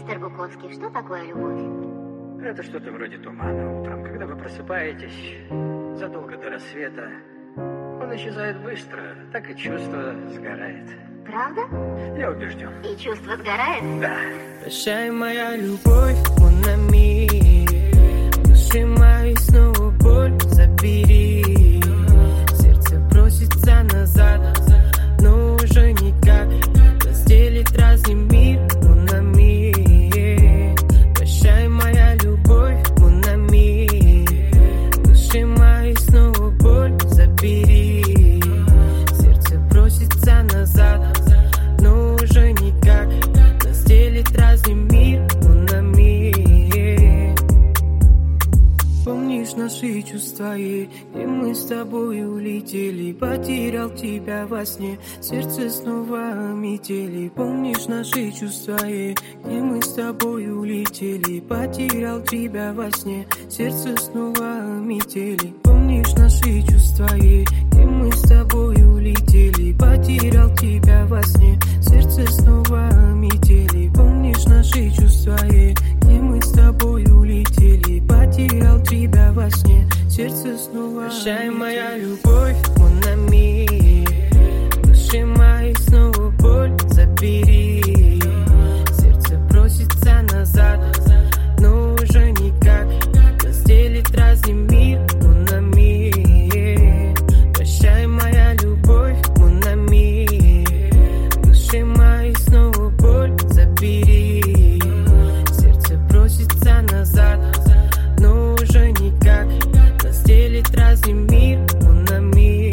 Мистер Буковский, что такое любовь? Это что-то вроде тумана утром, когда вы просыпаетесь задолго до рассвета. Он исчезает быстро, так и чувство сгорает. Правда? Я убежден. И чувство сгорает? Да. Прощай, моя любовь, mon ami. Души моей снова боль забери. Сердце просится назад, но уже никак. Разделит разный мир, mon ami. Прощай, моя любовь, mon ami. Души моей снова боль забери. Сердце просится назад, но уже никак. Нас делит разный мир, mon ami. Помнишь наши чувства, где мы с тобой улетели? Потерял тебя во сне, сердце снова метели. Помнишь наши чувства, где мы с тобой улетели? Потерял тебя во сне, сердце снова метели. Помнишь наши чувства, где мы с тобой улетели? Потерял тебя во сне, сердце снова метели. Помнишь наши чувства, где мы с тобой улетели? Потерял тебя во сне, сердце снова. Прощай, моя любовь, mon ami. Души моей снова боль забери. Сердце просится назад, но уже никак. Нас делит разный мир, mon ami. Прощай, моя любовь, mon ami. Души моей снова боль забери. Сердце просится назад, но уже никак. Нас делит разный мир, mon ami.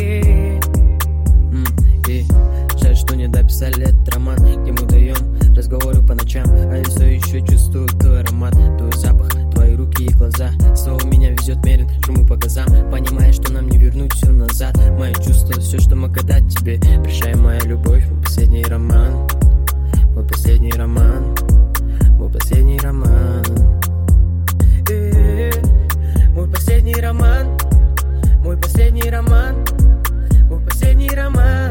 Жаль, что не дописали этот роман, где мы даем разговоры по ночам. А я все еще чувствую твой аромат, твой запах, твои руки и глаза. Снова меня везет Мерин, жму по газам, понимая, что нам не вернуть все назад. Мои чувства, все, что могу дать тебе. Прощай, моя любовь, мой последний роман. Мой последний роман. Мой последний роман. Мой последний роман. Мой последний роман. Мой последний роман.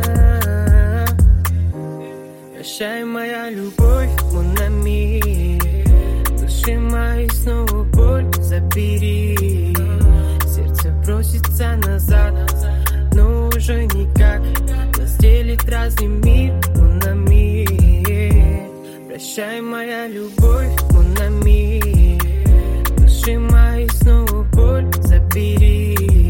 Прощай, моя любовь, mon ami. Души моей снова боль забери. Сердце просится назад, но уже никак. Нас делит разный мир, mon ami. Прощай, моя любовь, mon ami. Души моей снова боль забери.